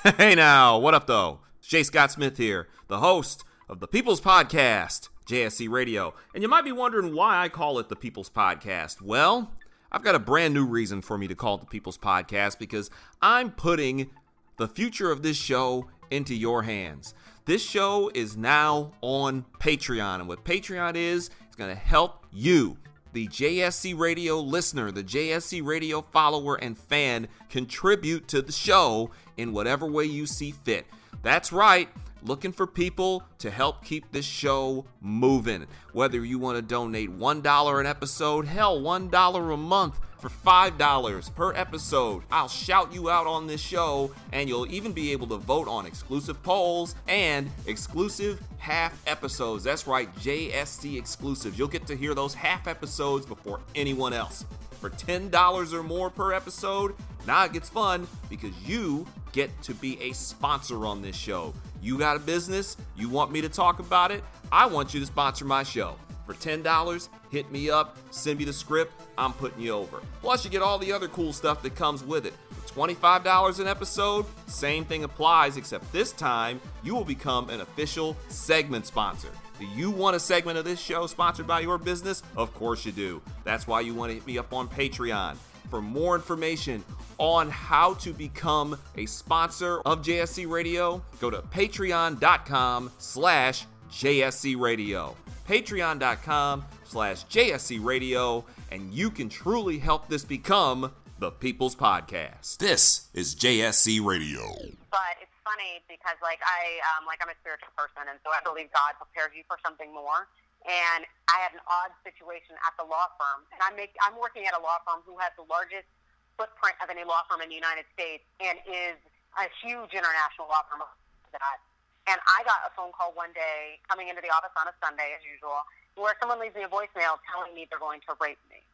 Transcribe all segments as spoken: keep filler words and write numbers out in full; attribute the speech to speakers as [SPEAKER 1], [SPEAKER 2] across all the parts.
[SPEAKER 1] Hey now, what up though? It's J. Scott Smith here, the host of the People's Podcast, J S C Radio. And you might be wondering why I call it the People's Podcast. Well, I've got a brand new reason for me to call it the People's Podcast because I'm putting the future of this show into your hands. This show is now on Patreon, and what Patreon is, it's going to help you, the J S C Radio listener, the J S C Radio follower and fan, contribute to the show in whatever way you see fit. That's right, looking for people to help keep this show moving. Whether you want to donate one dollar an episode, hell, one dollar a month for five dollars per episode. I'll shout you out on this show, and you'll even be able to vote on exclusive polls and exclusive half episodes. That's right, J S C exclusives. You'll get to hear those half episodes before anyone else. For ten dollars or more per episode, now it gets fun because you get to be a sponsor on this show. You got a business, you want me to talk about it, I want you to sponsor my show. For ten dollars, hit me up, send me the script, I'm putting you over. Plus, you get all the other cool stuff that comes with it. For twenty-five dollars an episode, same thing applies, except this time, you will become an official segment sponsor. Do you want a segment of this show sponsored by your business? Of course you do. That's why you want to hit me up on Patreon. For more information on how to become a sponsor of J S C Radio, go to patreon.com slash JSC Radio. Patreon.com slash JSC Radio, and you can truly help this become the People's Podcast. This is J S C Radio.
[SPEAKER 2] But it's funny because, like, I, um, like, I'm a spiritual person, and so I believe God prepares you for something more. And I had an odd situation at the law firm, and I'm, make, I'm working at a law firm who has the largest footprint of any law firm in the United States and is a huge international law firm of that. And I got a phone call one day coming into the office on a Sunday, as usual, where someone leaves me a voicemail telling me they're going to rape me.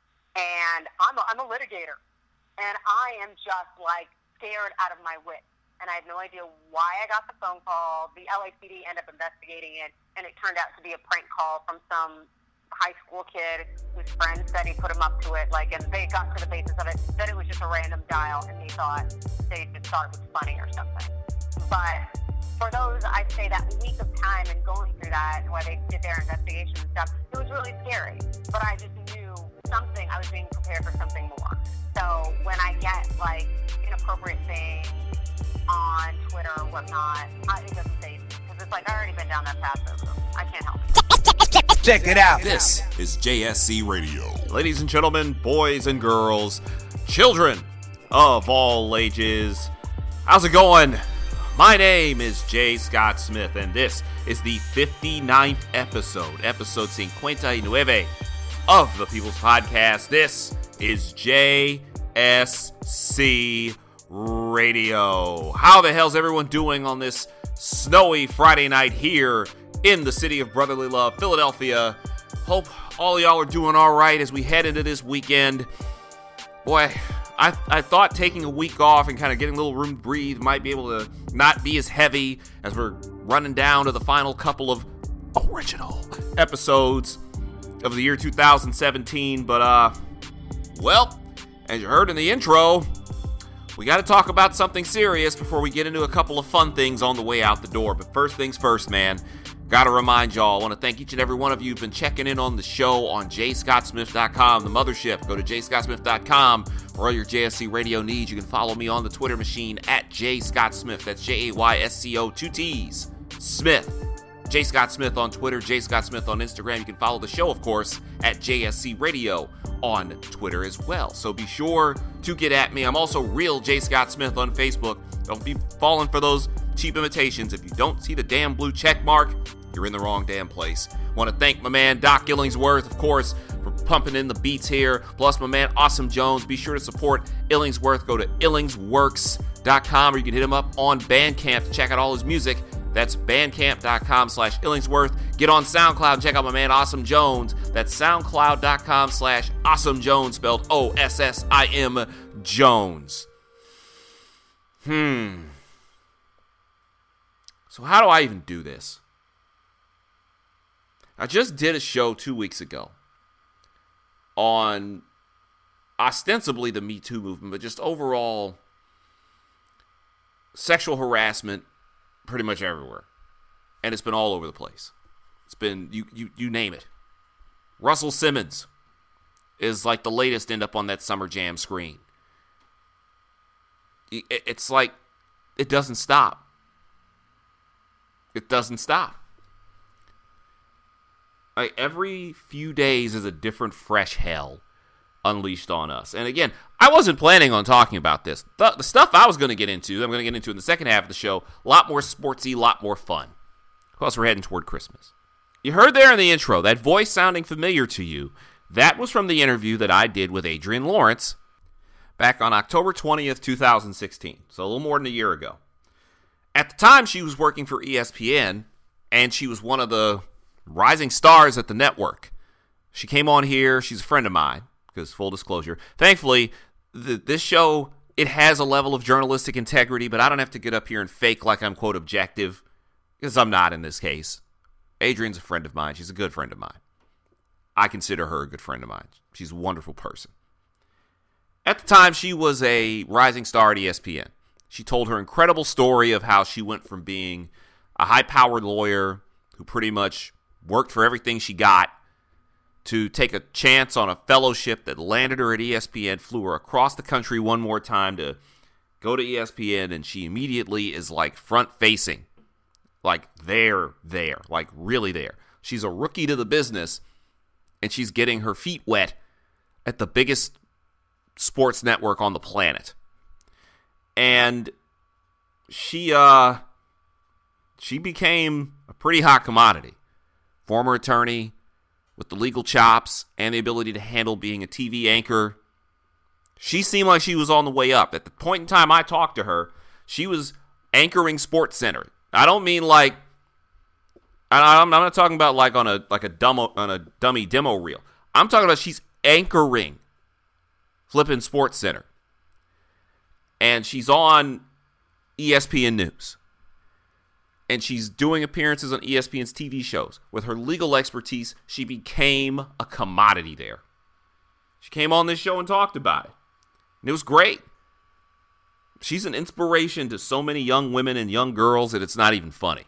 [SPEAKER 2] And I'm a, I'm a litigator, and I am just, like, scared out of my wits. And I had no idea why I got the phone call. The L A P D ended up investigating it, and it turned out to be a prank call from some high school kid whose friend said he put him up to it. Like, and they got to the basis of it, that it was just a random dial, and they thought they just thought it was funny or something. But for those, I'd say that week of time and going through that, where they did their investigation and stuff, it was really scary. But I just knew something. I was being prepared for something more. So when I get, like, inappropriate things on Twitter or whatnot, I, it doesn't say, because it's like, I've already been down that path, so I can't help it.
[SPEAKER 1] Check it out. This is J S C Radio. Ladies and gentlemen, boys and girls, children of all ages, how's it going? My name is J. Scott Smith, and this is the fifty-ninth episode, episode fifty-nueve of the People's Podcast. This is J S C Radio. How the hell's everyone doing on this snowy Friday night here in the city of brotherly love, Philadelphia? Hope all y'all are doing all right as we head into this weekend. Boy, I I thought taking a week off and kind of getting a little room to breathe might be able to not be as heavy as we're running down to the final couple of original episodes of the year two thousand seventeen. But, uh, well, as you heard in the intro, we got to talk about something serious before we get into a couple of fun things on the way out the door. But first things first, man. Got to remind y'all, I want to thank each and every one of you who've been checking in on the show on j scott smith dot com, the mothership. Go to j scott smith dot com for all your J S C radio needs. You can follow me on the Twitter machine at jscottsmith. That's J A Y S C O, two T's, Smith. J. Scott Smith on Twitter, J. Scott Smith on Instagram. You can follow the show, of course, at J S C Radio on Twitter as well. So be sure to get at me. I'm also Real J. Scott Smith on Facebook. Don't be falling for those cheap imitations. If you don't see the damn blue check mark, you're in the wrong damn place. Want to thank my man Doc Illingsworth, of course, for pumping in the beats here. Plus my man Awesome Jones. Be sure to support Illingsworth. Go to illingsworks dot com, or you can hit him up on Bandcamp to check out all his music. That's bandcamp.com slash Illingsworth. Get on SoundCloud and check out my man Awesome Jones. That's soundcloud.com slash Awesome Jones, spelled O S S I M Jones. Hmm. So how do I even do this? I just did a show two weeks ago on ostensibly the Me Too movement, but just overall sexual harassment pretty much everywhere. And it's been all over the place. It's been, you you you name it. Russell Simmons is like the latest end up on that Summer Jam screen. It's like, it doesn't stop. It doesn't stop. Like, every few days is a different fresh hell unleashed on us. And again, I wasn't planning on talking about this. The, the stuff I was going to get into, I'm going to get into in the second half of the show, a lot more sportsy, a lot more fun. Plus, we're heading toward Christmas. You heard there in the intro, that voice sounding familiar to you, that was from the interview that I did with Adrienne Lawrence back on October twentieth, twenty sixteen, so a little more than a year ago. At the time, she was working for E S P N, and she was one of the rising stars at the network. She came on here. She's a friend of mine, because full disclosure, thankfully, the, this show, it has a level of journalistic integrity, but I don't have to get up here and fake like I'm, quote, objective, because I'm not in this case. Adrienne's a friend of mine. She's a good friend of mine. I consider her a good friend of mine. She's a wonderful person. At the time, she was a rising star at E S P N. She told her incredible story of how she went from being a high-powered lawyer who pretty much worked for everything she got to take a chance on a fellowship that landed her at E S P N, flew her across the country one more time to go to E S P N, and she immediately is like front-facing. Like, there, there, like really there. She's a rookie to the business, and she's getting her feet wet at the biggest sports network on the planet. And she, uh, she became a pretty hot commodity. Former attorney with the legal chops and the ability to handle being a T V anchor. She seemed like she was on the way up. At the point in time I talked to her, she was anchoring SportsCenter. I don't mean like, I'm not talking about like on a like a dumb on a dummy demo reel. I'm talking about she's anchoring flipping SportsCenter, and she's on E S P N News, and she's doing appearances on E S P N's T V shows. With her legal expertise, she became a commodity there. She came on this show and talked about it, and it was great. She's an inspiration to so many young women and young girls that it's not even funny.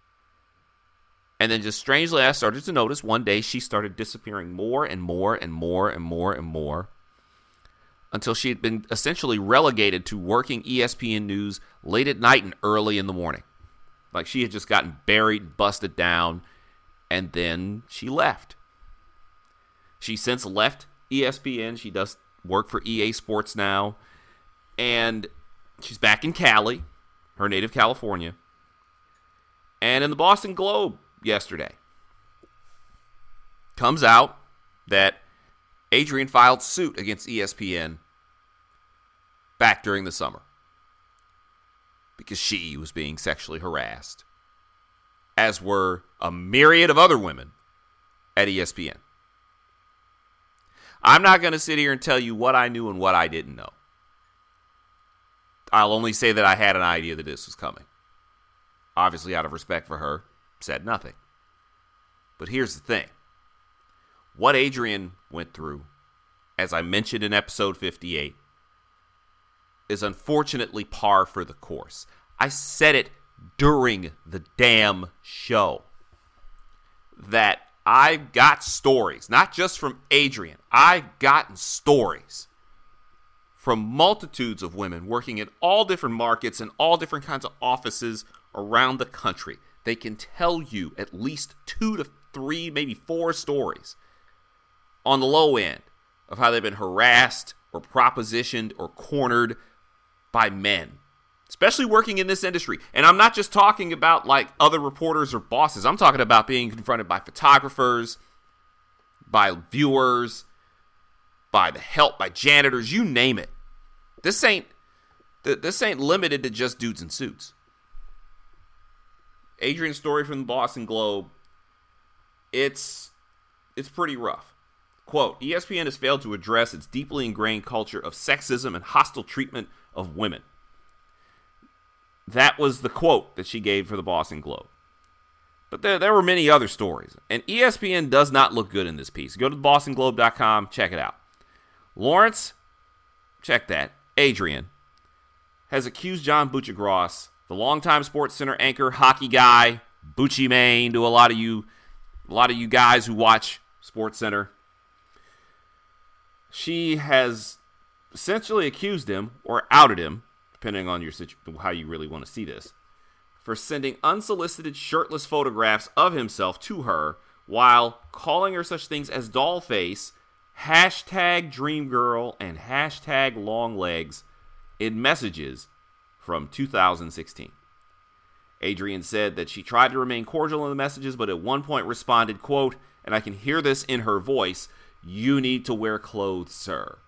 [SPEAKER 1] And then just strangely, I started to notice one day she started disappearing more and more and more and more and more until she had been essentially relegated to working E S P N News late at night and early in the morning. Like she had just gotten buried, busted down, and then she left. She's since left E S P N. She does work for E A Sports now, and she's back in Cali, her native California. And in the Boston Globe yesterday, comes out that Adrienne filed suit against E S P N back during the summer because she was being sexually harassed, as were a myriad of other women at E S P N. I'm not going to sit here and tell you what I knew and what I didn't know. I'll only say that I had an idea that this was coming. Obviously, out of respect for her, said nothing. But here's the thing. What Adrienne went through, as I mentioned in episode fifty-eight, is unfortunately par for the course. I said it during the damn show that I've got stories, not just from Adrienne. I've gotten stories from multitudes of women working in all different markets and all different kinds of offices around the country. They can tell you at least two to three, maybe four stories on the low end of how they've been harassed or propositioned or cornered by men, especially working in this industry. And I'm not just talking about like other reporters or bosses. I'm talking about being confronted by photographers, by viewers, by the help, by janitors, you name it. This ain't this ain't limited to just dudes in suits. Adrienne's story from the Boston Globe, it's it's pretty rough. Quote, E S P N has failed to address its deeply ingrained culture of sexism and hostile treatment of women. That was the quote that she gave for the Boston Globe. But there, there were many other stories. And E S P N does not look good in this piece. Go to boston globe dot com, check it out. Lawrence, check that. Adrienne has accused John Buccigross, the longtime SportsCenter anchor, hockey guy, Bucci Main, to a lot of you, a lot of you guys who watch SportsCenter. She has essentially accused him, or outed him, depending on your situ- how you really want to see this, for sending unsolicited shirtless photographs of himself to her while calling her such things as dollface, hashtag dreamgirl, and hashtag long legs in messages from two thousand sixteen. Adrian said that she tried to remain cordial in the messages, but at one point responded, quote, and I can hear this in her voice, "You need to wear clothes, sir."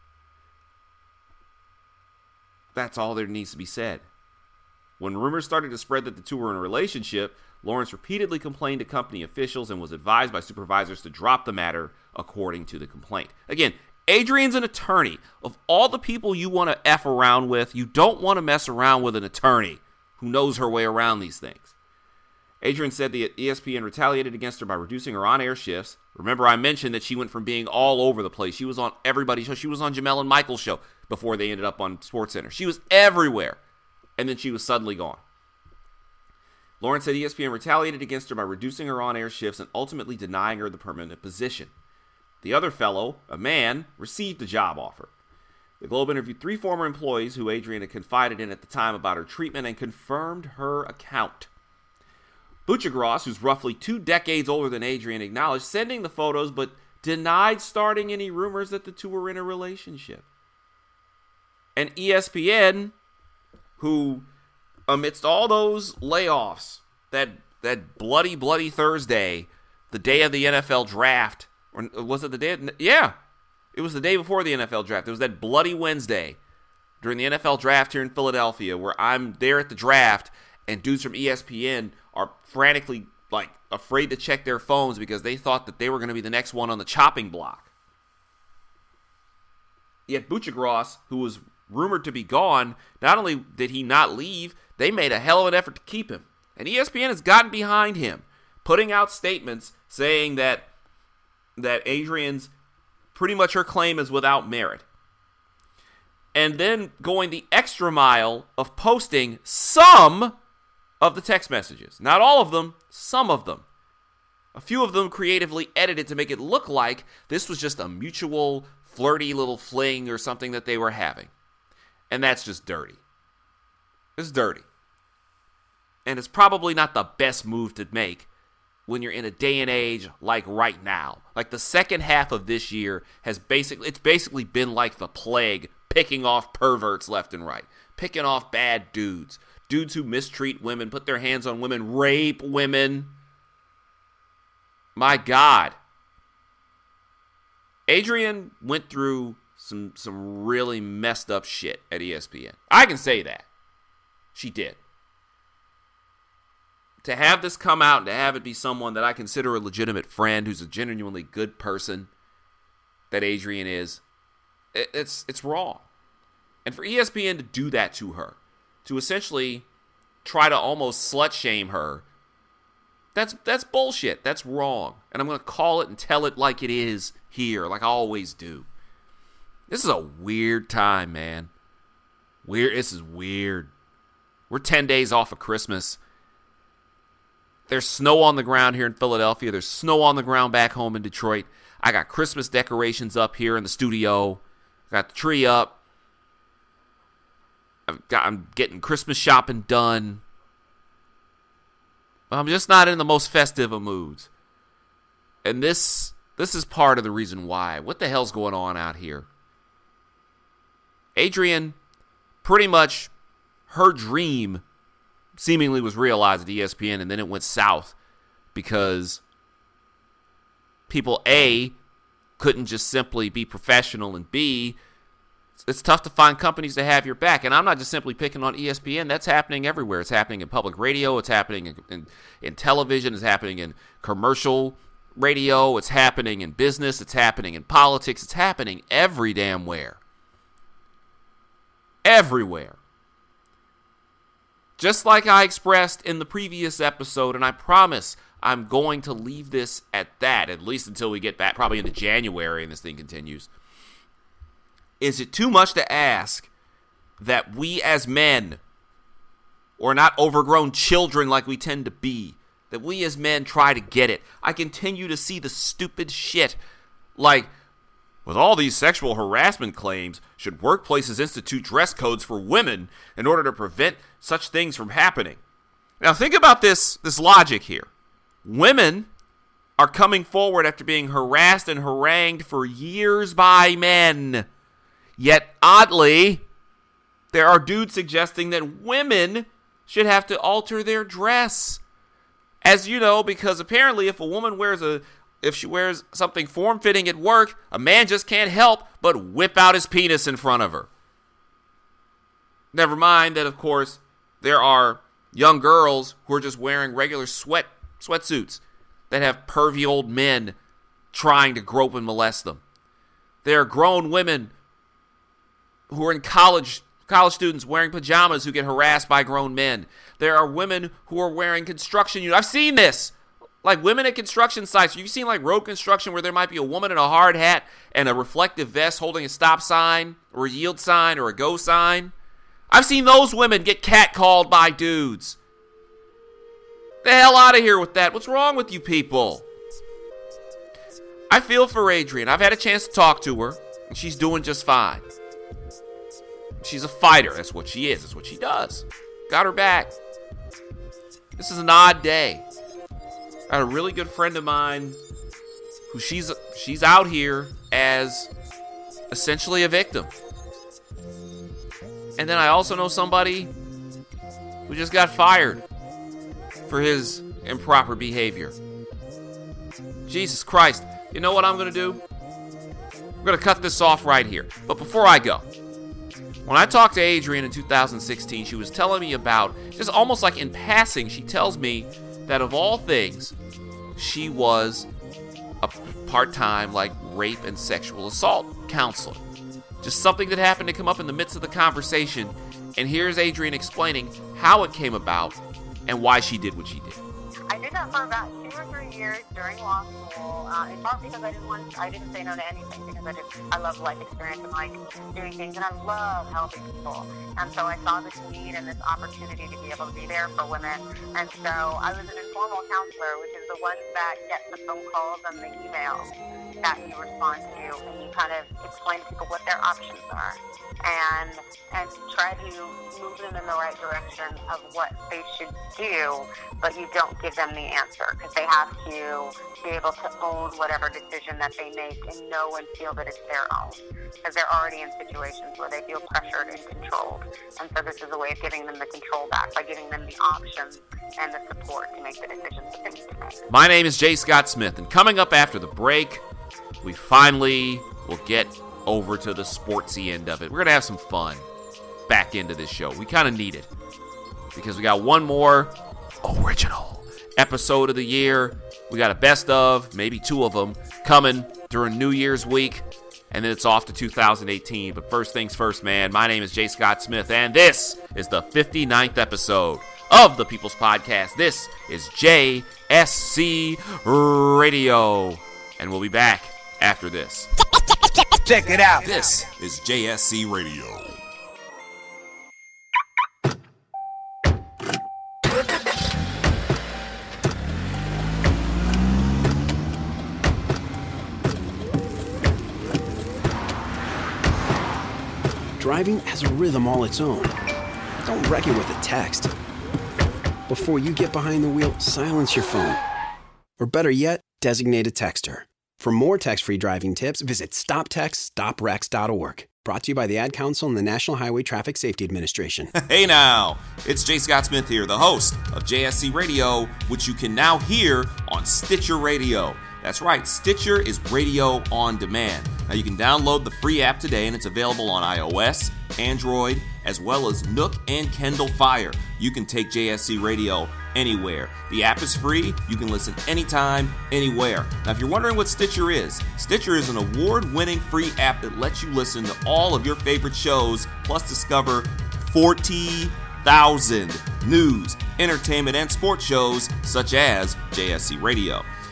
[SPEAKER 1] That's all there needs to be said. When rumors started to spread that the two were in a relationship, Lawrence repeatedly complained to company officials and was advised by supervisors to drop the matter, according to the complaint. Again, Adrian's an attorney. Of all the people you want to F around with, you don't want to mess around with an attorney who knows her way around these things. Adrian said the E S P N retaliated against her by reducing her on-air shifts. Remember, I mentioned that she went from being all over the place. She was on everybody's show. She was on Jamel and Michael's show before they ended up on SportsCenter. She was everywhere. And then she was suddenly gone. Lawrence said E S P N retaliated against her by reducing her on-air shifts and ultimately denying her the permanent position. The other fellow, a man, received the job offer. The Globe interviewed three former employees who Adrian had confided in at the time about her treatment and confirmed her account. Buccigross, who's roughly two decades older than Adrian, acknowledged sending the photos but denied starting any rumors that the two were in a relationship. And E S P N, who, amidst all those layoffs, that that bloody, bloody Thursday, the day of the N F L draft, or was it the day? Of, yeah, it was the day before the N F L draft. It was that bloody Wednesday during the N F L draft here in Philadelphia, where I'm there at the draft, and dudes from E S P N are frantically, like, afraid to check their phones because they thought that they were going to be the next one on the chopping block. Yet Buccigross, who was rumored to be gone, not only did he not leave, they made a hell of an effort to keep him. And E S P N has gotten behind him, putting out statements saying that that Adrian's, pretty much her claim is without merit. And then going the extra mile of posting some of the text messages. Not all of them, some of them. A few of them creatively edited to make it look like this was just a mutual, flirty little fling or something that they were having. And that's just dirty. It's dirty. And it's probably not the best move to make when you're in a day and age like right now. Like the second half of this year has basically, it's basically been like the plague, picking off perverts left and right. Picking off bad dudes. Dudes who mistreat women, put their hands on women, rape women. My God. Adrian went through some some really messed up shit at E S P N. I can say that. She did. To have this come out and to have it be someone that I consider a legitimate friend, who's a genuinely good person, that Adrian is, it, it's it's wrong. And for E S P N to do that to her, to essentially try to almost slut shame her, that's that's bullshit. That's wrong. And I'm going to call it and tell it like it is here, like I always do. This is a weird time, man. Weird. This is weird. We're ten days off of Christmas. There's snow on the ground here in Philadelphia. There's snow on the ground back home in Detroit. I got Christmas decorations up here in the studio. Got the tree up. I've got, I'm getting Christmas shopping done. I'm just not in the most festive of moods. And this this is part of the reason why. What the hell's going on out here? Adrian, pretty much her dream seemingly was realized at E S P N, and then it went south because people, A, couldn't just simply be professional, and B, it's tough to find companies to have your back. And I'm not just simply picking on E S P N. That's happening everywhere. It's happening in public radio. It's happening in, in, in television. It's happening in commercial radio. It's happening in business. It's happening in politics. It's happening every damn where. Everywhere. Just like I expressed in the previous episode, and I promise I'm going to leave this at that, at least until we get back, probably into January and this thing continues. Is it too much to ask that we as men, or not overgrown children like we tend to be, that we as men try to get it. I continue to see the stupid shit like, with all these sexual harassment claims, should workplaces institute dress codes for women in order to prevent such things from happening? Now think about this, this logic here. Women are coming forward after being harassed and harangued for years by men. Yet, oddly, there are dudes suggesting that women should have to alter their dress. As you know, because apparently if a woman wears a, if she wears something form-fitting at work, a man just can't help but whip out his penis in front of her. Never mind that, of course, there are young girls who are just wearing regular sweat sweatsuits that have pervy old men trying to grope and molest them. There are grown women who are in college, college students wearing pajamas who get harassed by grown men. There are women who are wearing construction uniforms. I've seen this. Like women at construction sites. You've seen like road construction where there might be a woman in a hard hat and a reflective vest holding a stop sign or a yield sign or a go sign. I've seen those women get catcalled by dudes. The hell out of here with that. What's wrong with you people? I feel for Adrian. I've had a chance to talk to her, and she's doing just fine. She's a fighter. That's what she is. That's what she does. Got her back. This is an odd day. I had a really good friend of mine who she's she's out here as essentially a victim. And then I also know somebody who just got fired for his improper behavior. Jesus Christ. You know what I'm going to do? I'm going to cut this off right here. But before I go, when I talked to Adrian in two thousand sixteen, she was telling me about, just almost like in passing, she tells me that of all things, she was a part-time, like, rape and sexual assault counselor. Just something that happened to come up in the midst of the conversation. And here's Adrian explaining how it came about and why she did what she did.
[SPEAKER 2] I did that for about two or three years during law school, uh, in part because I didn't want, I didn't say no to anything because I just, I love life experience and like doing things, and I love helping people. And so I saw this need and this opportunity to be able to be there for women. And so I was an informal counselor, which is the ones that get the phone calls and the emails that you respond to, and you kind of explain to people what their options are, and and try to move them in the right direction of what they should do, but you don't give them the answer because they have to be able to own whatever decision that they make and know and feel that it's their own, because they're already in situations where they feel pressured and controlled. And so this is a way of giving them the control back by giving them the options and the support to make the decisions that they need to make.
[SPEAKER 1] My name is Jay Scott Smith, and coming up after the break, we finally will get over to the sportsy end of it. We're going to have some fun back into this show. We kind of need it because we got one more original episode of the year. We got a best of, maybe two of them, coming during New Year's week, and then it's off to two thousand eighteen. But first things first, man, my name is Jay Scott Smith, and this is the fifty-ninth episode of the People's Podcast. This is J S C Radio, and we'll be back after this.
[SPEAKER 3] Check it out.
[SPEAKER 1] This is J S C Radio.
[SPEAKER 4] Driving has a rhythm all its own. Don't wreck it with a text. Before you get behind the wheel, silence your phone. Or better yet, designate a texter. For more text-free driving tips, visit stop text stop wrecks dot org. Brought to you by the Ad Council and the National Highway Traffic Safety Administration.
[SPEAKER 1] Hey now, it's Jay Scott Smith here, the host of J S C Radio, which you can now hear on Stitcher Radio. That's right, Stitcher is radio on demand. Now you can download the free app today, and it's available on iOS, Android, as well as Nook and Kindle Fire. You can take J S C Radio anywhere. The app is free. You can listen anytime, anywhere. Now, if you're wondering what Stitcher is, Stitcher is an award-winning free app that lets you listen to all of your favorite shows, plus discover forty thousand news, entertainment, and sports shows such as J S C Radio.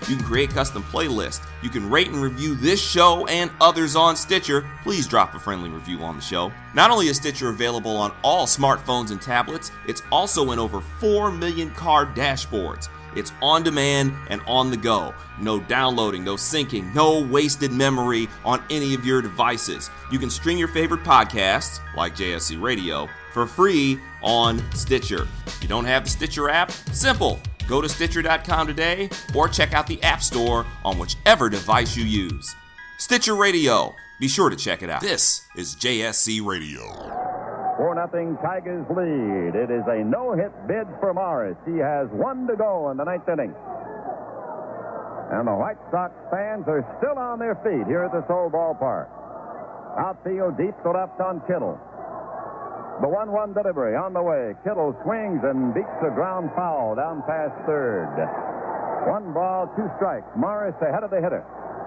[SPEAKER 1] You can create custom playlists. You can rate and review this show and others on Stitcher. Please drop a friendly review on the show. Not only is Stitcher available on all smartphones and tablets, it's also in over four million car dashboards. It's on demand and on the go. No downloading, no syncing, no wasted memory on any of your devices. You can stream your favorite podcasts, like J S C Radio, for free on Stitcher. If you don't have the Stitcher app, simple. Go to Stitcher dot com today or check out the App Store on whichever device you use. Stitcher Radio. Be sure to check it out. This is J S C Radio.
[SPEAKER 5] four nothing Tigers lead. It is a no-hit bid for Morris. He has one to go in the ninth inning. And the White Sox fans are still on their feet here at this old ballpark. Outfield deep to left on Kittle. The one one delivery on the way. Kittle swings and beats the ground foul down past third. One ball, two strikes. Morris ahead of the hitter.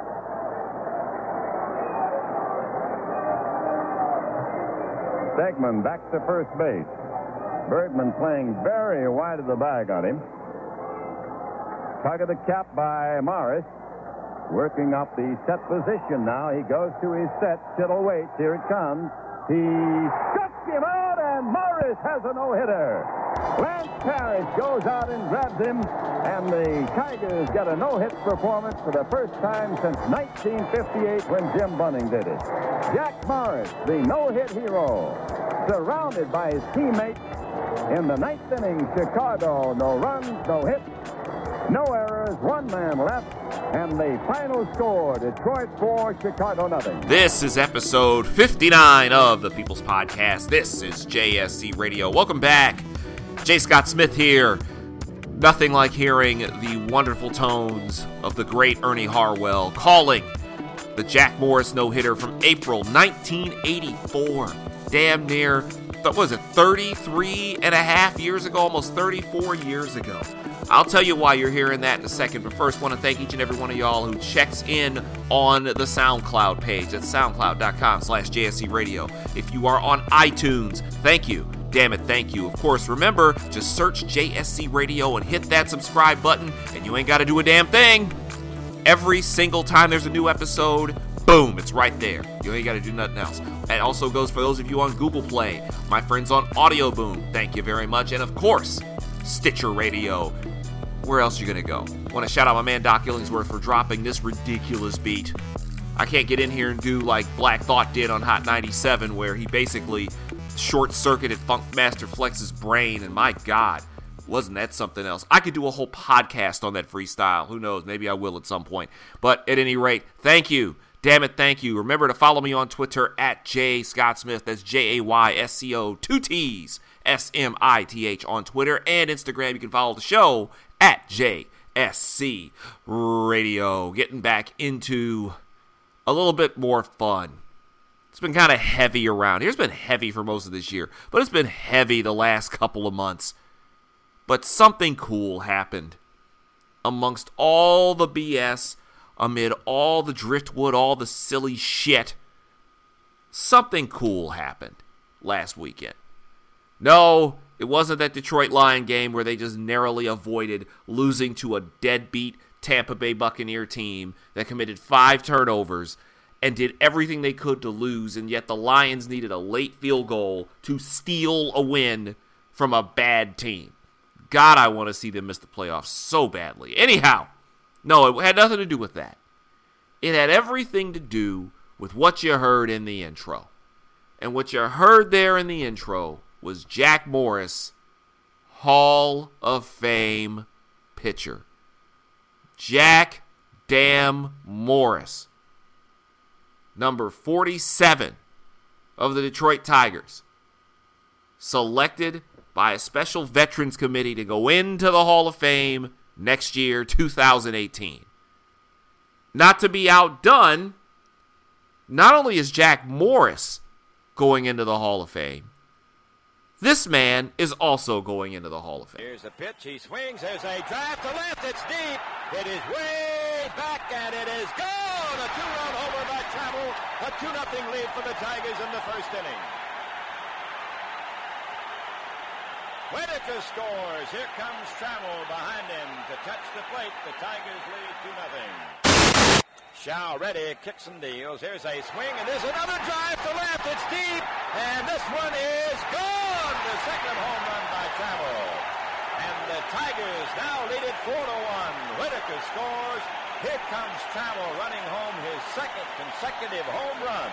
[SPEAKER 5] Stegman back to first base. Bergman playing very wide of the bag on him. Tug of the cap by Morris. Working up the set position now. He goes to his set. Kittle waits. Here it comes. He struck him out, and Morris has a no-hitter. Lance Parrish goes out and grabs him, and the Tigers get a no-hit performance for the first time since nineteen fifty-eight when Jim Bunning did it. Jack Morris, the no-hit hero, surrounded by his teammates in the ninth inning. Chicago, no runs, no hits, no errors, one man left, and the final score, Detroit four, Chicago nothing.
[SPEAKER 1] This is episode fifty-nine of the People's Podcast. This is J S C Radio. Welcome back. J. Scott Smith here. Nothing like hearing the wonderful tones of the great Ernie Harwell calling the Jack Morris no-hitter from April nineteen eighty-four. Damn near, what was it, thirty-three and a half years ago, almost thirty-four years ago. I'll tell you why you're hearing that in a second, but first, I want to thank each and every one of y'all who checks in on the SoundCloud page at soundcloud.com slash JSC Radio. If you are on iTunes, thank you. Damn it, thank you. Of course, remember, just search J S C Radio and hit that subscribe button, and you ain't got to do a damn thing. Every single time there's a new episode, boom, it's right there. You ain't got to do nothing else. That also goes for those of you on Google Play, my friends on Audio Boom, thank you very much. And of course, Stitcher Radio. Where else are you going to go? I want to shout out my man Doc Illingsworth for dropping this ridiculous beat. I can't get in here and do like Black Thought did on Hot ninety-seven, where he basically short-circuited Funkmaster Flex's brain, and my God, wasn't that something else? I could do a whole podcast on that freestyle. Who knows? Maybe I will at some point. But at any rate, thank you. Damn it, thank you. Remember to follow me on Twitter at J Scott Smith. That's J A Y S C O, two T's, S M I T H on Twitter and Instagram. You can follow the show at J S C Radio. Getting back into a little bit more fun. It's been kind of heavy around here. It's been heavy for most of this year, but it's been heavy the last couple of months. But something cool happened amongst all the B S, amid all the driftwood, all the silly shit. Something cool happened last weekend. No, it wasn't that Detroit Lion game where they just narrowly avoided losing to a deadbeat Tampa Bay Buccaneer team that committed five turnovers and did everything they could to lose, and yet the Lions needed a late field goal to steal a win from a bad team. God, I want to see them miss the playoffs so badly. Anyhow, no, it had nothing to do with that. It had everything to do with what you heard in the intro. And what you heard there in the intro was Jack Morris, Hall of Fame pitcher. Jack damn Morris. Number forty-seven of the Detroit Tigers. Selected by a special Veterans Committee to go into the Hall of Fame next year, two thousand eighteen. Not to be outdone, not only is Jack Morris going into the Hall of Fame, this man is also going into the Hall of Fame.
[SPEAKER 6] Here's the pitch. He swings. There's a drive to left. It's deep. It is way back, and it is gone. A two-run homer by Trammell. A two nothing lead for the Tigers in the first inning. Whitaker scores. Here comes Trammell behind him to touch the plate. The Tigers lead two nothing. Shaw ready, kicks and deals. Here's a swing, and there's another drive to left. It's deep, and this one is gone. The second home run by Trammell. And the Tigers now lead it four to one. Whitaker scores. Here comes Trammell running home his second consecutive home run.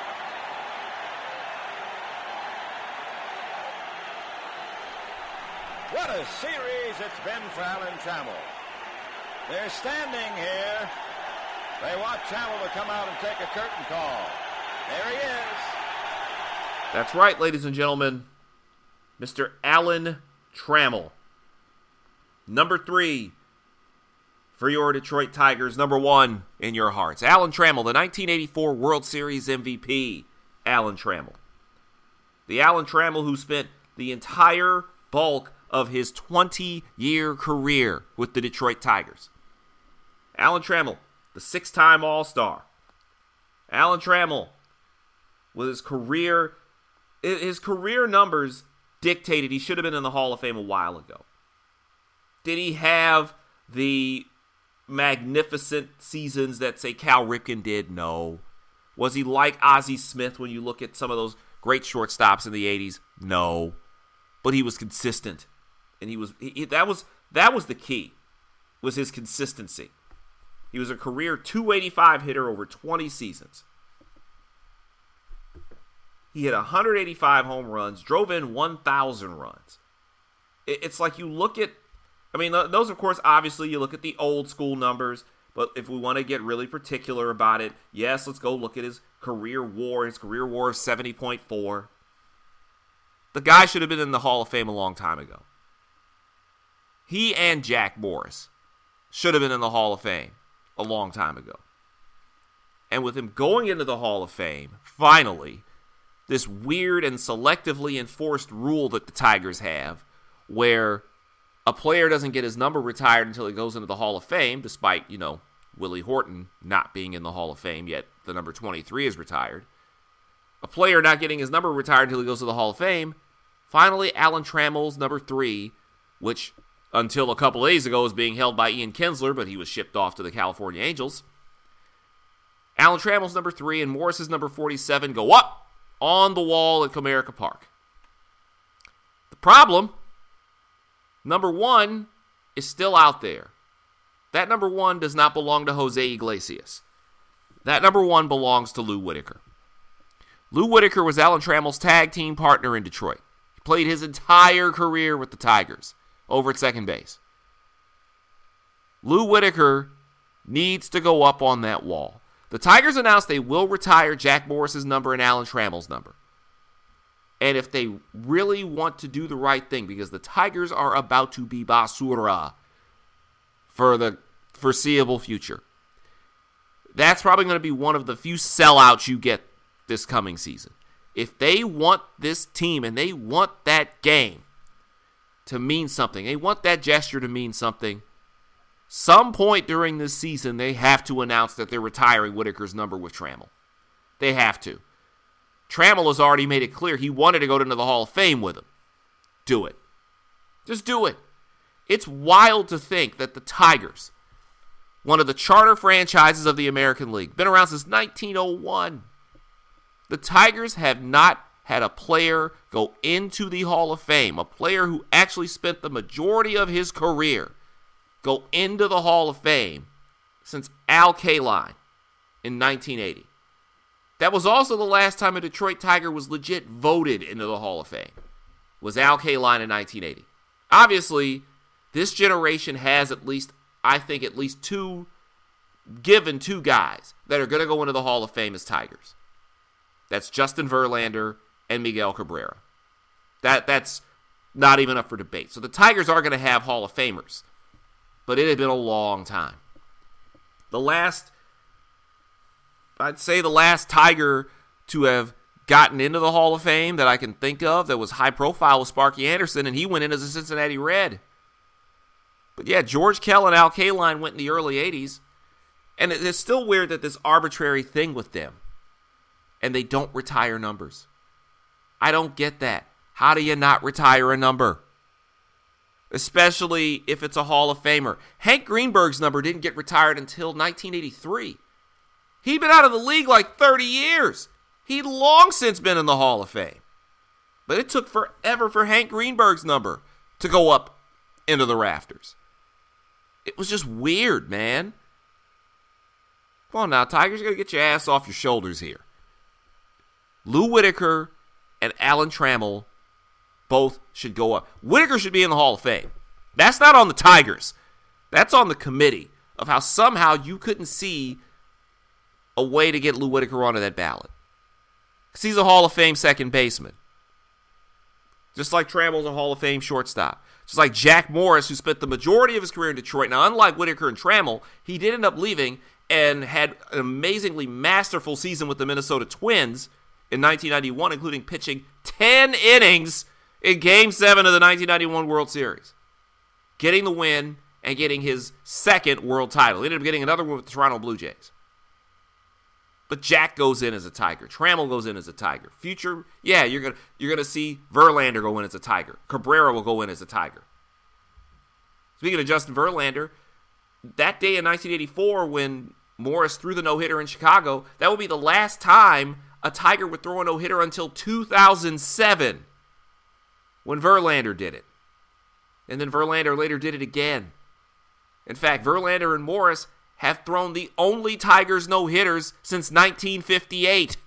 [SPEAKER 6] What a series it's been for Alan Trammell. They're standing here. They want Trammell to come out and take a curtain call. There he is.
[SPEAKER 1] That's right, ladies and gentlemen. Mister Alan Trammell. Number three for your Detroit Tigers. Number one in your hearts. Alan Trammell, the nineteen eighty-four World Series M V P. Alan Trammell. The Alan Trammell who spent the entire bulk of his twenty-year career with the Detroit Tigers. Alan Trammell, the six-time All-Star. Alan Trammell, with his career, his career numbers dictated he should have been in the Hall of Fame a while ago. Did he have the magnificent seasons that, say, Cal Ripken did? No. Was he like Ozzie Smith when you look at some of those great shortstops in the eighties? No. But he was consistent. And he was he, that was that was the key, was his consistency. He was a career two eighty-five hitter over twenty seasons. He hit one hundred eighty-five home runs, drove in one thousand runs. It, it's like you look at, I mean, those, of course, obviously you look at the old school numbers, but if we want to get really particular about it, yes, let's go look at his career WAR, his career WAR of seventy point four. The guy should have been in the Hall of Fame a long time ago. He and Jack Morris should have been in the Hall of Fame a long time ago. And with him going into the Hall of Fame, finally, this weird and selectively enforced rule that the Tigers have, where a player doesn't get his number retired until he goes into the Hall of Fame, despite, you know, Willie Horton not being in the Hall of Fame, yet the number twenty-three is retired. A player not getting his number retired until he goes to the Hall of Fame. Finally, Alan Trammell's number three, which until a couple days ago was being held by Ian Kinsler, but he was shipped off to the California Angels. Alan Trammell's number three and Morris's number forty-seven go up on the wall at Comerica Park. The problem, number one is still out there. That number one does not belong to Jose Iglesias. That number one belongs to Lou Whitaker. Lou Whitaker was Alan Trammell's tag team partner in Detroit. He played his entire career with the Tigers over at second base. Lou Whitaker needs to go up on that wall. The Tigers announced they will retire Jack Morris's number and Alan Trammell's number. And if they really want to do the right thing, because the Tigers are about to be basura for the foreseeable future, that's probably going to be one of the few sellouts you get this coming season. If they want this team and they want that game to mean something, they want that gesture to mean something, some point during this season they have to announce that they're retiring Whitaker's number with Trammell. They have to. Trammell has already made it clear he wanted to go into the Hall of Fame with him. Do it. Just do it. It's wild to think that the Tigers, one of the charter franchises of the American League, been around since nineteen oh one. The Tigers have not had a player go into the Hall of Fame, a player who actually spent the majority of his career go into the Hall of Fame since Al Kaline in nineteen eighty. That was also the last time a Detroit Tiger was legit voted into the Hall of Fame, was Al Kaline in nineteen eighty. Obviously, this generation has at least, I think, at least two, given two guys that are going to go into the Hall of Fame as Tigers. That's Justin Verlander and Miguel Cabrera. That That's not even up for debate. So the Tigers are going to have Hall of Famers. But it had been a long time. The last, I'd say the last Tiger to have gotten into the Hall of Fame that I can think of that was high profile was Sparky Anderson, and he went in as a Cincinnati Red. But yeah, George Kell and Al Kaline went in the early eighties. And it's still weird that this arbitrary thing with them, and they don't retire numbers. I don't get that. How do you not retire a number? especially if it's a Hall of Famer. Hank Greenberg's number didn't get retired until nineteen eighty-three. He'd been out of the league like thirty years. He'd long since been in the Hall of Fame. But it took forever for Hank Greenberg's number to go up into the rafters. It was just weird, man. Come on now, Tigers, you got to get your ass off your shoulders here. Lou Whitaker and Alan Trammell both should go up. Whitaker should be in the Hall of Fame. That's not on the Tigers. That's on the committee of how somehow you couldn't see a way to get Lou Whitaker onto that ballot. Because he's a Hall of Fame second baseman. Just like Trammell's a Hall of Fame shortstop. Just like Jack Morris, who spent the majority of his career in Detroit. Now, unlike Whitaker and Trammell, he did end up leaving and had an amazingly masterful season with the Minnesota Twins in nineteen ninety-one, including pitching ten innings in Game seven of the nineteen ninety-one World Series. Getting the win and getting his second world title. He ended up getting another one with the Toronto Blue Jays. But Jack goes in as a Tiger. Trammell goes in as a Tiger. Future, yeah, you're gonna you're gonna see Verlander go in as a Tiger. Cabrera will go in as a Tiger. Speaking of Justin Verlander, that day in nineteen eighty-four when Morris threw the no-hitter in Chicago, that would be the last time a Tiger would throw a no-hitter until two thousand seven when Verlander did it. And then Verlander later did it again. In fact, Verlander and Morris have thrown the only Tigers no-hitters since nineteen fifty-eight.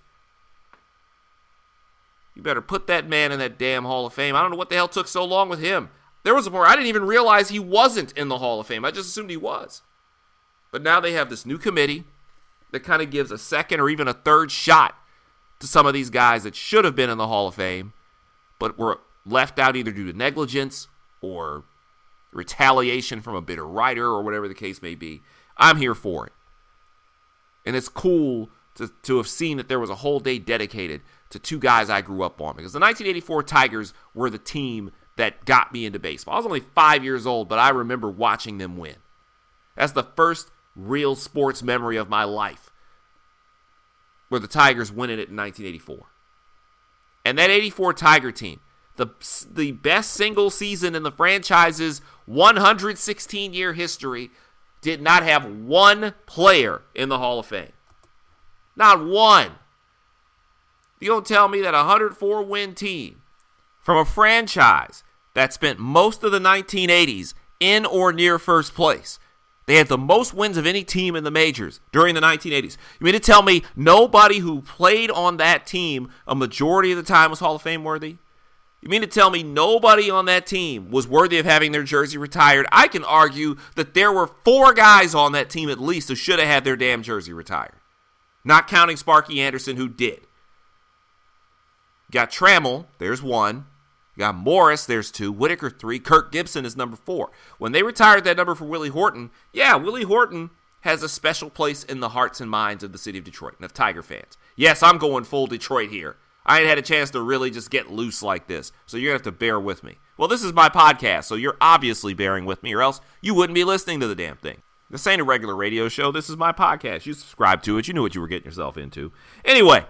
[SPEAKER 1] You better put that man in that damn Hall of Fame. I don't know what the hell took so long with him. There was a point I didn't even realize he wasn't in the Hall of Fame. I just assumed he was. But now they have this new committee that kind of gives a second or even a third shot to some of these guys that should have been in the Hall of Fame, but were left out either due to negligence or retaliation from a bitter writer or whatever the case may be. I'm here for it. And it's cool to, to have seen that there was a whole day dedicated to two guys I grew up on. Because the nineteen eighty-four Tigers were the team that got me into baseball. I was only five years old, but I remember watching them win. That's the first real sports memory of my life, where the Tigers winning it in nineteen eighty-four. And that eighty-four Tiger team, the, the best single season in the franchise's one hundred sixteen year history, did not have one player in the Hall of Fame. Not one. You don't tell me that a one hundred four win team from a franchise that spent most of the nineteen eighties in or near first place, they had the most wins of any team in the majors during the nineteen eighties. You mean to tell me nobody who played on that team a majority of the time was Hall of Fame worthy? You mean to tell me nobody on that team was worthy of having their jersey retired? I can argue that there were four guys on that team at least who should have had their damn jersey retired. Not counting Sparky Anderson, who did. You got Trammell, there's one. You got Morris, there's two. Whitaker, three. Kirk Gibson is number four. When they retired that number for Willie Horton, yeah, Willie Horton has a special place in the hearts and minds of the city of Detroit and of Tiger fans. Yes, I'm going full Detroit here. I ain't had a chance to really just get loose like this, so you're going to have to bear with me. Well, this is my podcast, so you're obviously bearing with me, or else you wouldn't be listening to the damn thing. This ain't a regular radio show. This is my podcast. You subscribe to it. You knew what you were getting yourself into. Anyway,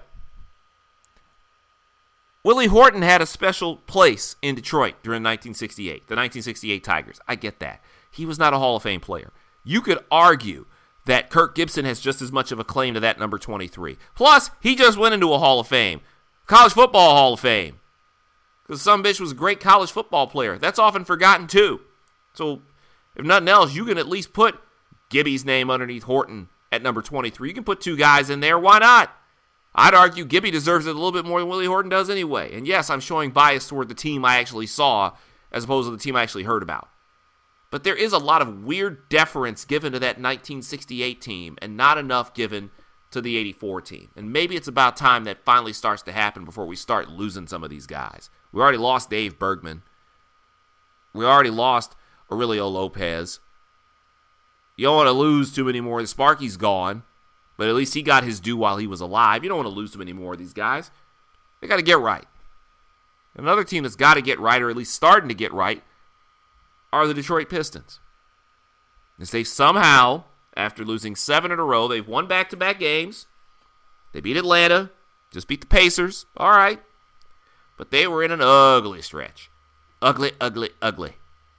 [SPEAKER 1] Willie Horton had a special place in Detroit during nineteen sixty-eight, the nineteen sixty-eight Tigers. I get that. He was not a Hall of Fame player. You could argue that Kirk Gibson has just as much of a claim to that number twenty-three. Plus, he just went into a Hall of Fame. College Football Hall of Fame. Because some bitch was a great college football player. That's often forgotten too. So, if nothing else, you can at least put Gibby's name underneath Horton at number twenty-three. You can put two guys in there. Why not? I'd argue Gibby deserves it a little bit more than Willie Horton does anyway. And yes, I'm showing bias toward the team I actually saw as opposed to the team I actually heard about. But there is a lot of weird deference given to that nineteen sixty-eight team and not enough given to the eighty-four team. And maybe it's about time that finally starts to happen before we start losing some of these guys. We already lost Dave Bergman. We already lost Aurelio Lopez. You don't want to lose too many more. Sparky's gone, but at least he got his due while he was alive. You don't want to lose too many more of these guys. They got to get right. Another team that's got to get right, or at least starting to get right, are the Detroit Pistons. As they somehow, after losing seven in a row, they've won back-to-back games. They beat Atlanta, just beat the Pacers. All right. But they were in an ugly stretch. Ugly, ugly, ugly.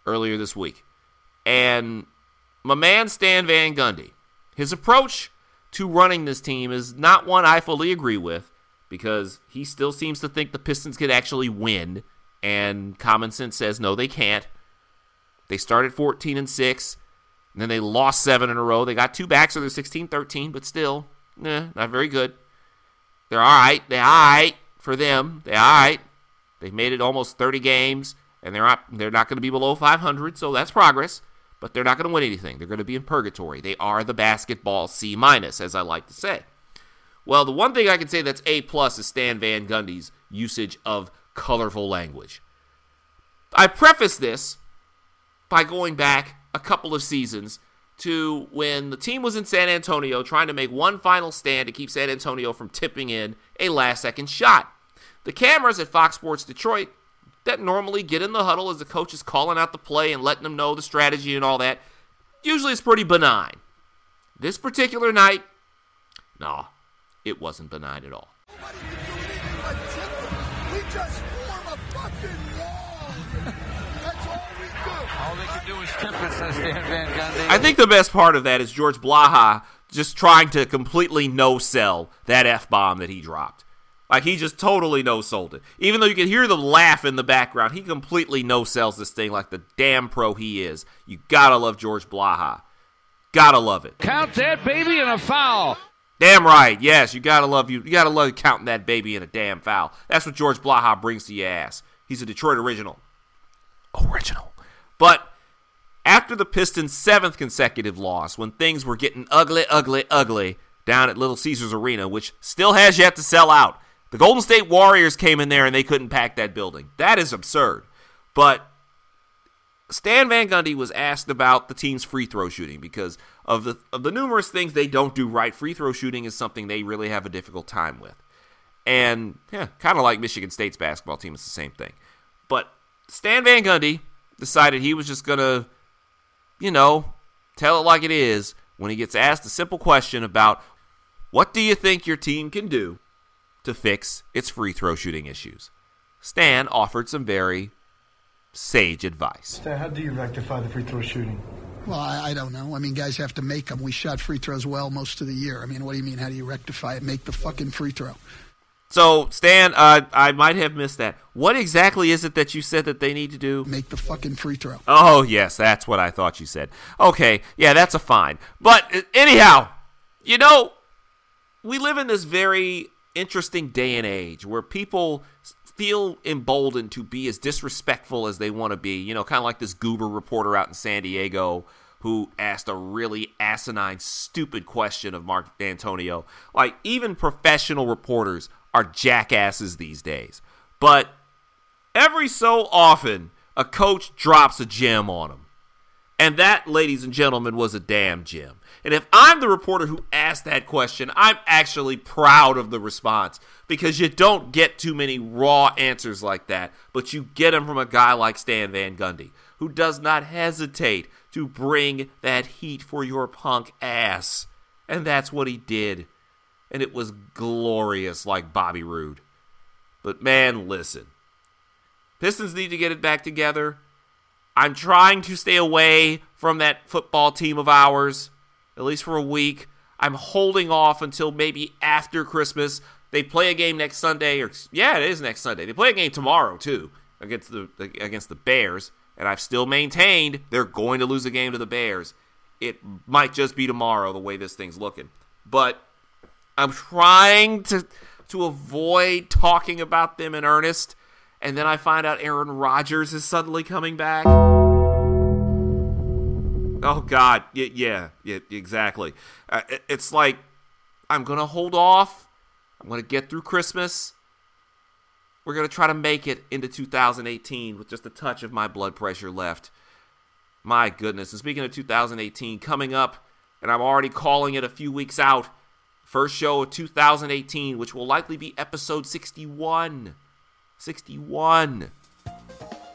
[SPEAKER 1] earlier this week. And my man Stan Van Gundy, his approach to running this team is not one I fully agree with, because he still seems to think the Pistons could actually win, and common sense says no, they can't. They started fourteen and six, and then they lost seven in a row. They got two back, so they're sixteen thirteen, but still, eh, not very good. They're all right. They're all right for them. They're all right. They've made it almost thirty games, and they're not, they're not going to be below five hundred, so that's progress. But they're not going to win anything. They're going to be in purgatory. They are the basketball C minus, as I like to say. Well, the one thing I can say that's A plus is Stan Van Gundy's usage of colorful language. I preface this by going back a couple of seasons to when the team was in San Antonio trying to make one final stand to keep San Antonio from tipping in a last-second shot. The cameras at Fox Sports Detroit that normally get in the huddle as the coach is calling out the play and letting them know the strategy and all that, usually it's pretty benign. This particular night, no, it wasn't benign at all.
[SPEAKER 7] Nobody can do anything like Tippett. We just form a fucking wall. That's all we do.
[SPEAKER 3] All they can do is Tippett, says Stan Van Gundy.
[SPEAKER 1] I think the best part of that is George Blaha just trying to completely no-sell that F-bomb that he dropped. Like, he just totally no-sold it. Even though you can hear the laugh in the background, he completely no-sells this thing like the damn pro he is. You gotta love George Blaha. Gotta love it.
[SPEAKER 3] Count that baby in a foul.
[SPEAKER 1] Damn right. Yes, you gotta love you. You gotta love counting that baby in a damn foul. That's what George Blaha brings to your ass. He's a Detroit original. Original. But after the Pistons' seventh consecutive loss, when things were getting ugly, ugly, ugly down at Little Caesars Arena, which still has yet to sell out, the Golden State Warriors came in there and they couldn't pack that building. That is absurd. But Stan Van Gundy was asked about the team's free throw shooting because of the of the numerous things they don't do right. Free throw shooting is something they really have a difficult time with. And yeah, kind of like Michigan State's basketball team, it's the same thing. But Stan Van Gundy decided he was just going to, you know, tell it like it is when he gets asked a simple question about what do you think your team can do to fix its free throw shooting issues. Stan offered some very sage advice.
[SPEAKER 8] Stan, how do you rectify the free throw shooting?
[SPEAKER 9] Well, I, I don't know. I mean, guys have to make them. We shot free throws well most of the year. I mean, what do you mean, how do you rectify it? Make the fucking free throw.
[SPEAKER 1] So, Stan, uh, I might have missed that. What exactly is it that you said that they need to do?
[SPEAKER 9] Make the fucking free throw.
[SPEAKER 1] Oh, yes, that's what I thought you said. Okay, yeah, that's a fine. But uh, anyhow, you know, we live in this very interesting day and age where people feel emboldened to be as disrespectful as they want to be. You know, kind of like this goober reporter out in San Diego who asked a really asinine, stupid question of Mark D'Antonio. Like, even professional reporters are jackasses these days. But every so often, a coach drops a gem on them. And that, ladies and gentlemen, was a damn gem. And if I'm the reporter who asked that question, I'm actually proud of the response, because you don't get too many raw answers like that, but you get them from a guy like Stan Van Gundy, who does not hesitate to bring that heat for your punk ass. And that's what he did. And it was glorious, like Bobby Roode. But man, listen. Pistons need to get it back together. I'm trying to stay away from that football team of ours, at least for a week. I'm holding off until maybe after Christmas. They play a game next Sunday, or yeah, it is next Sunday. They play a game tomorrow too against the against the Bears, and I've still maintained they're going to lose a game to the Bears. It might just be tomorrow the way this thing's looking, but I'm trying to to avoid talking about them in earnest. And then I find out Aaron Rodgers is suddenly coming back. Oh, God. Yeah, yeah, yeah exactly. Uh, it, it's like, I'm going to hold off. I'm going to get through Christmas. We're going to try to make it into two thousand eighteen with just a touch of my blood pressure left. My goodness. And speaking of two thousand eighteen, coming up, and I'm already calling it a few weeks out, first show of two thousand eighteen, which will likely be episode sixty-one. sixty-one.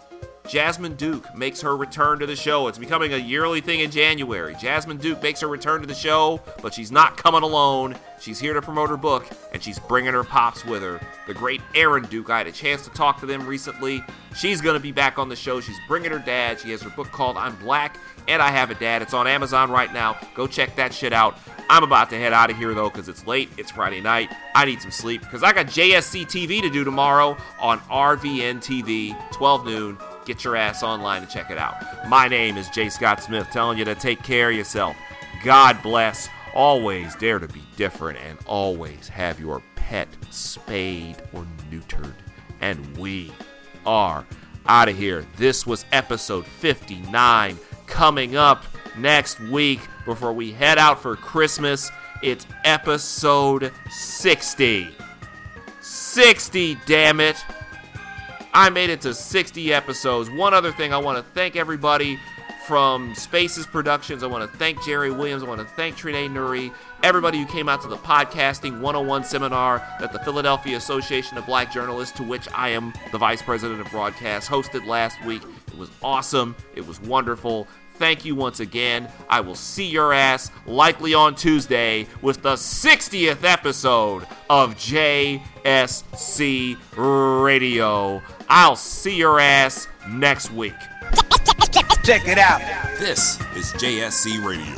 [SPEAKER 1] Jasmine Duke makes her return to the show. It's becoming a yearly thing in January. Jasmine Duke makes her return to the show, but she's not coming alone. She's here to promote her book, and she's bringing her pops with her. The great Aaron Duke, I had a chance to talk to them recently. She's going to be back on the show. She's bringing her dad. She has her book called I'm Black, and I Have a Dad. It's on Amazon right now. Go check that shit out. I'm about to head out of here, though, because it's late. It's Friday night. I need some sleep, because I got J S C T V to do tomorrow on R V N T V, twelve noon. Get your ass online and check it out. My name is Jay Scott Smith, telling you to take care of yourself. God bless. Always dare to be different, and always have your pet spayed or neutered. And we are out of here. This was episode fifty-nine. Coming up next week, before we head out for Christmas, it's episode sixty. sixty, damn it. I made it to sixty episodes. One other thing, I want to thank everybody from Spaces Productions. I want to thank Jerry Williams. I want to thank Trinae Nuri. Everybody who came out to the Podcasting one oh one seminar that the Philadelphia Association of Black Journalists, to which I am the Vice President of Broadcast, hosted last week. It was awesome. It was wonderful. Thank you once again. I will see your ass likely on Tuesday with the sixtieth episode of J S C Radio. I'll see your ass next week.
[SPEAKER 10] Check it out.
[SPEAKER 1] This is J S C Radio.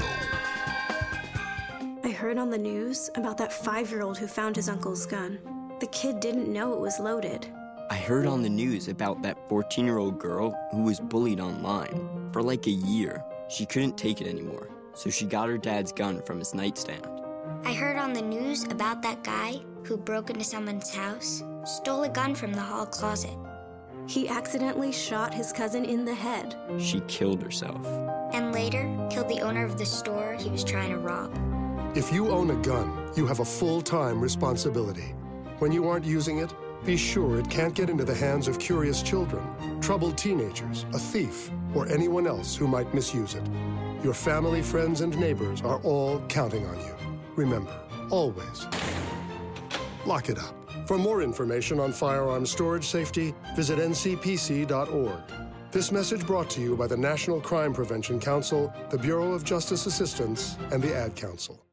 [SPEAKER 11] I heard on the news about that five-year-old who found his uncle's gun. The kid didn't know it was loaded.
[SPEAKER 12] I heard on the news about that fourteen-year-old girl who was bullied online. For like a year, she couldn't take it anymore, so she got her dad's gun from his nightstand.
[SPEAKER 13] I heard on the news about that guy who broke into someone's house, stole a gun from the hall closet.
[SPEAKER 11] He accidentally shot his cousin in the head.
[SPEAKER 12] She killed herself.
[SPEAKER 13] And later, killed the owner of the store he was trying to rob.
[SPEAKER 14] If you own a gun, you have a full-time responsibility. When you aren't using it, be sure it can't get into the hands of curious children, troubled teenagers, a thief, or anyone else who might misuse it. Your family, friends, and neighbors are all counting on you. Remember, always, lock it up. For more information on firearm storage safety, visit N C P C dot org. This message brought to you by the National Crime Prevention Council, the Bureau of Justice Assistance, and the Ad Council.